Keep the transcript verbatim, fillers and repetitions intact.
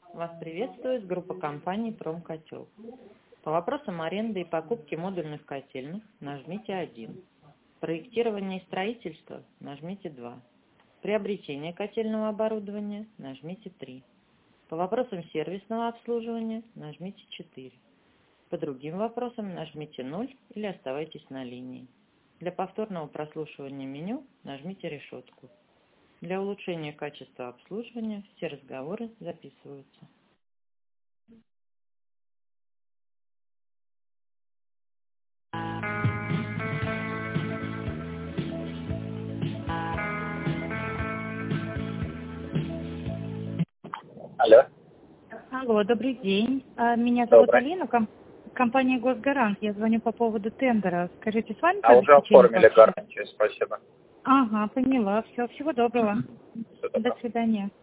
Вас приветствует группа компаний «Промкотел». По вопросам аренды и покупки модульных котельных нажмите один. Проектирование и строительство нажмите два. Приобретение котельного оборудования нажмите три. По вопросам сервисного обслуживания нажмите четыре. По другим вопросам нажмите ноль или оставайтесь на линии. Для повторного прослушивания меню нажмите решетку. Для улучшения качества обслуживания все разговоры записываются. Алло. Алло, добрый день. А, Меня зовут Добрый. Алина, ком- компания «Госгарант». Я звоню по поводу тендера. Скажите, с вами А уже обеспечение оформили пообщаться? гарантию, спасибо. Ага, поняла. Все, всего доброго. Всё До добро. свидания.